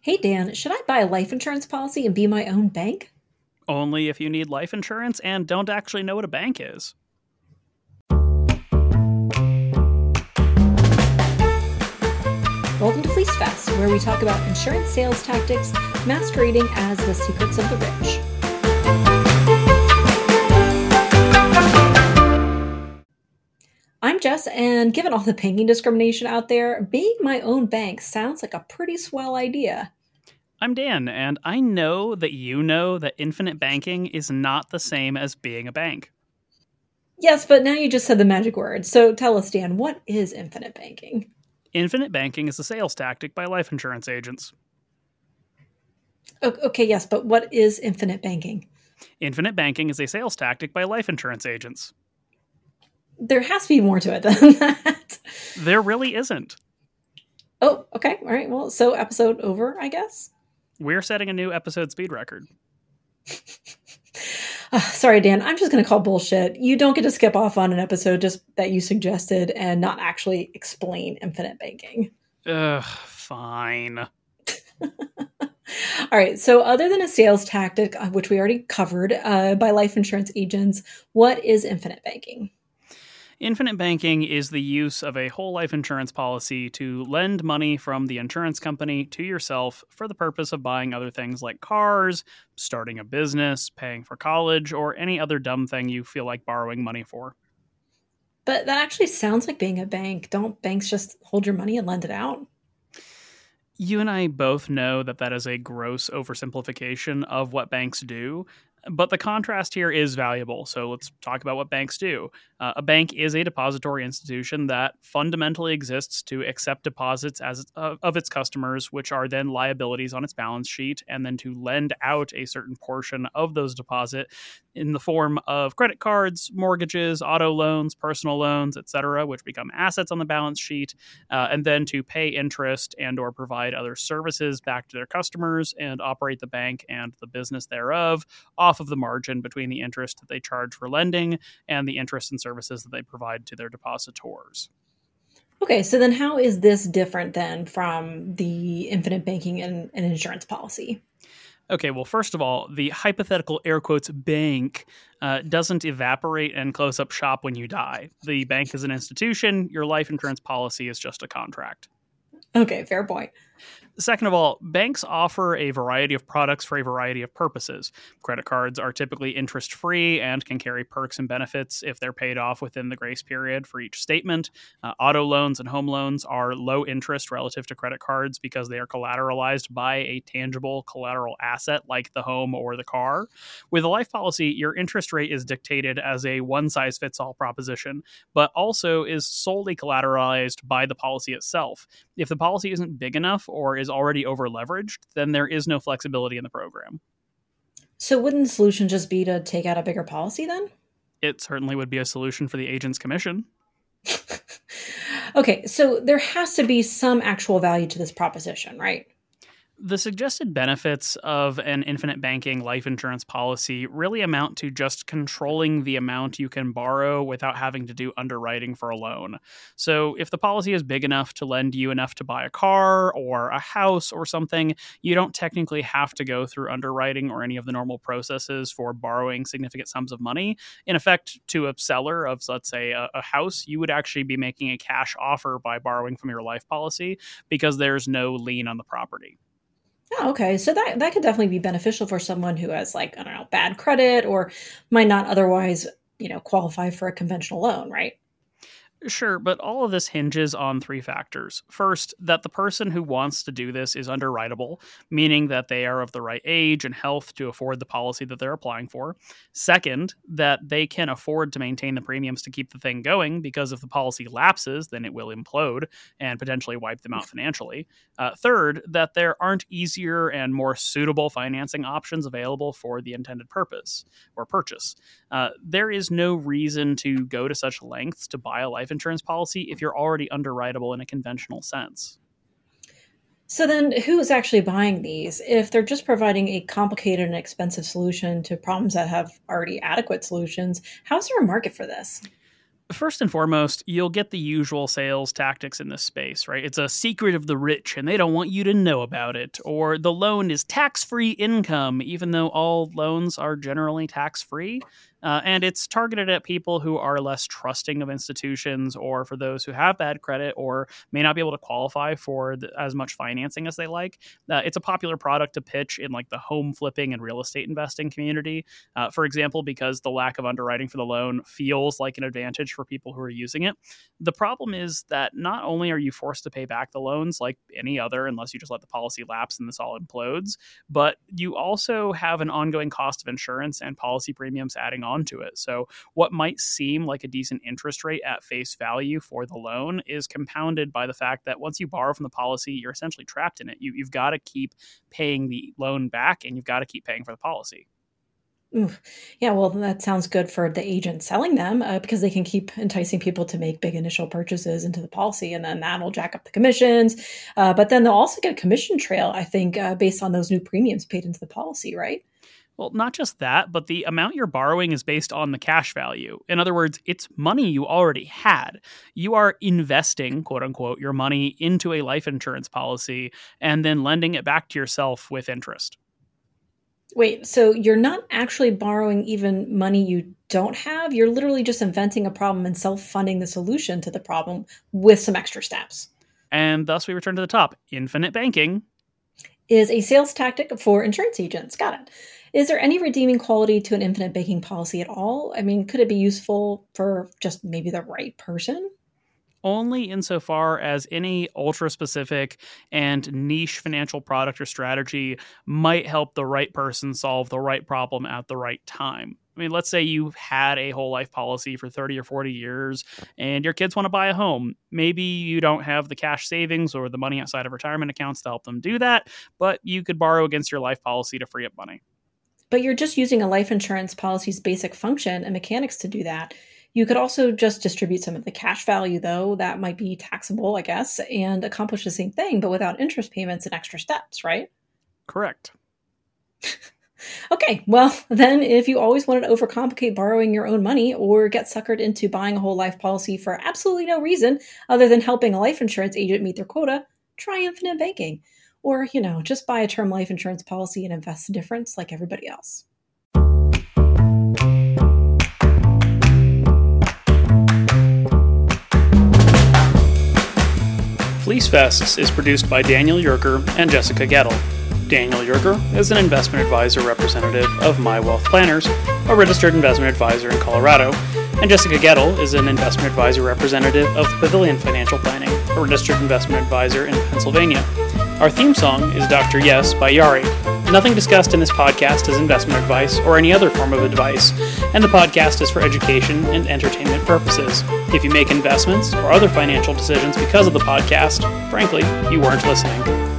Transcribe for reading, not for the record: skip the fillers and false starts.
Hey Dan, should I buy a life insurance policy and be my own bank? Only if you need life insurance and don't actually know what a bank is. Welcome to Fleece Fest, where we talk about insurance sales tactics masquerading as the secrets of the rich. I'm Jess, and given all the banking discrimination out there, being my own bank sounds like a pretty swell idea. I'm Dan, and I know that infinite banking is not the same as being a bank. Yes, but now you just said the magic word. So tell us, Dan, what is infinite banking? Infinite banking is a sales tactic by life insurance agents. Okay, yes, but what is infinite banking? Infinite banking is a sales tactic by life insurance agents. There has to be more to it than that. There really isn't. Oh, okay. All right. Well, so episode over, I guess. We're setting a new episode speed record. Sorry, Dan. I'm just going to call bullshit. You don't get to skip off on an episode just that you suggested and not actually explain infinite banking. Ugh, fine. All right. So, other than a sales tactic, which we already covered by life insurance agents, what is infinite banking? Infinite banking is the use of a whole life insurance policy to lend money from the insurance company to yourself for the purpose of buying other things like cars, starting a business, paying for college, or any other dumb thing you feel like borrowing money for. But that actually sounds like being a bank. Don't banks just hold your money and lend it out? You and I both know that that is a gross oversimplification of what banks do, but the contrast here is valuable. So let's talk about what banks do. A bank is a depository institution that fundamentally exists to accept deposits of its customers, which are then liabilities on its balance sheet, and then to lend out a certain portion of those deposit in the form of credit cards, mortgages, auto loans, personal loans, etc., which become assets on the balance sheet, and then to pay interest and or provide other services back to their customers and operate the bank and the business thereof off of the margin between the interest that they charge for lending and the interest and services that they provide to their depositors. Okay, so then how is this different then from the infinite banking and insurance policy? Okay, well, first of all, the hypothetical air quotes bank doesn't evaporate and close up shop when you die. The bank is an institution. Your life insurance policy is just a contract. Okay, fair point. Second of all, banks offer a variety of products for a variety of purposes. Credit cards are typically interest free and can carry perks and benefits if they're paid off within the grace period for each statement. Auto loans and home loans are low interest relative to credit cards because they are collateralized by a tangible collateral asset like the home or the car. With a life policy, your interest rate is dictated as a one size fits all proposition, but also is solely collateralized by the policy itself. If the policy isn't big enough or is already over leveraged, then there is no flexibility in the program. So wouldn't the solution just be to take out a bigger policy then? It certainly would be a solution for the agent's commission. Okay, so there has to be some actual value to this proposition, right? The suggested benefits of an infinite banking life insurance policy really amount to just controlling the amount you can borrow without having to do underwriting for a loan. So, if the policy is big enough to lend you enough to buy a car or a house or something, you don't technically have to go through underwriting or any of the normal processes for borrowing significant sums of money. In effect, to a seller of, let's say, a house, you would actually be making a cash offer by borrowing from your life policy because there's no lien on the property. Oh, okay. So that could definitely be beneficial for someone who has like, I don't know, bad credit or might not otherwise, qualify for a conventional loan, right? Sure, but all of this hinges on three factors. First, that the person who wants to do this is underwritable, meaning that they are of the right age and health to afford the policy that they're applying for. Second, that they can afford to maintain the premiums to keep the thing going, because if the policy lapses, then it will implode and potentially wipe them out financially. Third, that there aren't easier and more suitable financing options available for the intended purpose or purchase. There is no reason to go to such lengths to buy a life insurance policy if you're already underwritable in a conventional sense. So then who's actually buying these? If they're just providing a complicated and expensive solution to problems that have already adequate solutions, how's there a market for this? First and foremost, you'll get the usual sales tactics in this space, right? It's a secret of the rich and they don't want you to know about it. Or the loan is tax-free income, even though all loans are generally tax-free. And it's targeted at people who are less trusting of institutions, or for those who have bad credit or may not be able to qualify for as much financing as they like. It's a popular product to pitch in like the home flipping and real estate investing community. For example, because the lack of underwriting for the loan feels like an advantage for people who are using it. The problem is that not only are you forced to pay back the loans like any other, unless you just let the policy lapse and this all implodes, but you also have an ongoing cost of insurance and policy premiums adding on to it. So what might seem like a decent interest rate at face value for the loan is compounded by the fact that once you borrow from the policy, you're essentially trapped in it. You've got to keep paying the loan back and you've got to keep paying for the policy. Ooh. Yeah, well, that sounds good for the agent selling them because they can keep enticing people to make big initial purchases into the policy, and then that'll jack up the commissions. But then they'll also get a commission trail, I think, based on those new premiums paid into the policy, right? Well, not just that, but the amount you're borrowing is based on the cash value. In other words, it's money you already had. You are investing, quote unquote, your money into a life insurance policy and then lending it back to yourself with interest. Wait, so you're not actually borrowing even money you don't have? You're literally just inventing a problem and self-funding the solution to the problem with some extra steps. And thus we return to the top. Infinite banking Is a sales tactic for insurance agents. Got it. Is there any redeeming quality to an infinite banking policy at all? I mean, could it be useful for just maybe the right person? only insofar as any ultra-specific and niche financial product or strategy might help the right person solve the right problem at the right time. I mean, let's say you've had a whole life policy for 30 or 40 years and your kids want to buy a home. Maybe you don't have the cash savings or the money outside of retirement accounts to help them do that, but you could borrow against your life policy to free up money. But you're just using a life insurance policy's basic function and mechanics to do that. You could also just distribute some of the cash value, though. That might be taxable, I guess, and accomplish the same thing, but without interest payments and extra steps, right? Correct. Okay, well, then if you always wanted to overcomplicate borrowing your own money or get suckered into buying a whole life policy for absolutely no reason other than helping a life insurance agent meet their quota, try infinite banking. Or, just buy a term life insurance policy and invest the difference like everybody else. Fleece Vests is produced by Daniel Yerker and Jessica Gettle. Daniel Yerker is an investment advisor representative of My Wealth Planners, a registered investment advisor in Colorado, and Jessica Gettle is an investment advisor representative of Pavilion Financial Planning, a registered investment advisor in Pennsylvania. Our theme song is Dr. Yes by Yari. Nothing discussed in this podcast is investment advice or any other form of advice, and the podcast is for education and entertainment purposes. If you make investments or other financial decisions because of the podcast, frankly, you weren't listening.